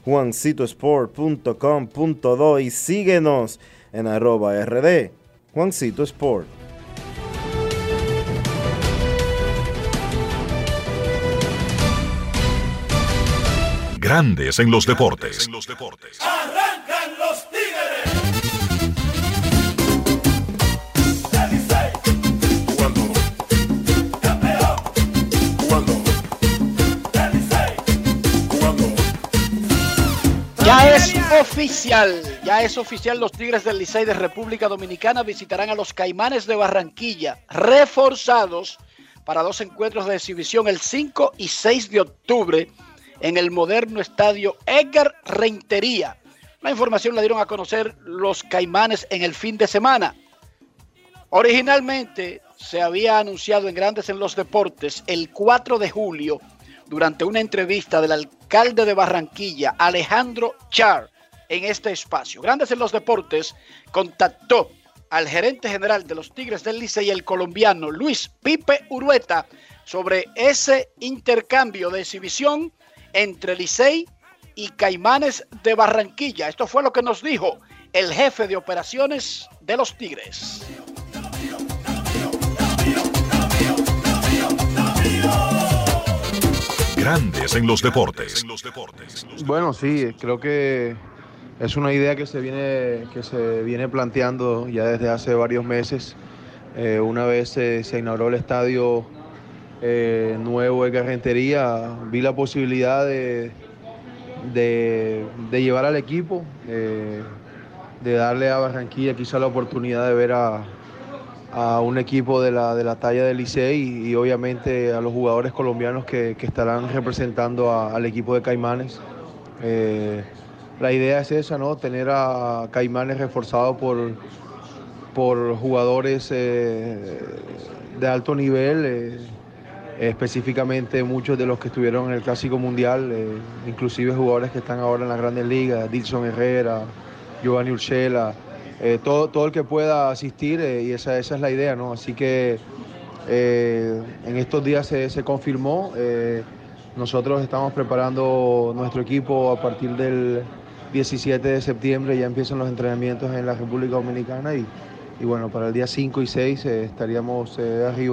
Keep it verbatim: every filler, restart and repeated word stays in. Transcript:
juancito sport punto com punto do y síguenos en arroba rd Juancito Sport. Grandes en los deportes. ¡Arrancan los Tigres! Jugando. Campeón. Jugando. Jugando. Ya es oficial, ya es oficial, los Tigres del Licey de República Dominicana visitarán a los Caimanes de Barranquilla, reforzados para dos encuentros de exhibición el cinco y seis de octubre en el moderno estadio Edgar Rentería. La información la dieron a conocer los Caimanes en el fin de semana. Originalmente se había anunciado en Grandes en los Deportes el cuatro de julio durante una entrevista del alcalde de Barranquilla, Alejandro Char, en este espacio. Grandes en los Deportes contactó al gerente general de los Tigres del Licey, el colombiano Luis Pipe Urueta, sobre ese intercambio de exhibición entre Licey y Caimanes de Barranquilla. Esto fue lo que nos dijo el jefe de operaciones de los Tigres. Grandes en los deportes. Bueno, sí, creo que es una idea que se viene, que se viene planteando ya desde hace varios meses. Eh, una vez eh, se inauguró el estadio eh, nuevo de Rentería, vi la posibilidad de, de, de llevar al equipo, eh, de darle a Barranquilla quizá la oportunidad de ver a, a un equipo de la, de la talla del Licey y, y obviamente a los jugadores colombianos que, que estarán representando a, al equipo de Caimanes. Eh, la idea es esa, ¿no? Tener a Caimanes reforzado por, por jugadores eh, de alto nivel, eh, específicamente muchos de los que estuvieron en el Clásico Mundial, eh, inclusive jugadores que están ahora en las Grandes Ligas, Dilson Herrera, Giovanni Urshela, eh, todo, todo el que pueda asistir, eh, y esa, esa es la idea, ¿no? Así que eh, en estos días se, se confirmó. eh, nosotros estamos preparando nuestro equipo a partir del diecisiete de septiembre, ya empiezan los entrenamientos en la República Dominicana y, y bueno, para el día cinco y seis eh, estaríamos eh, arriba.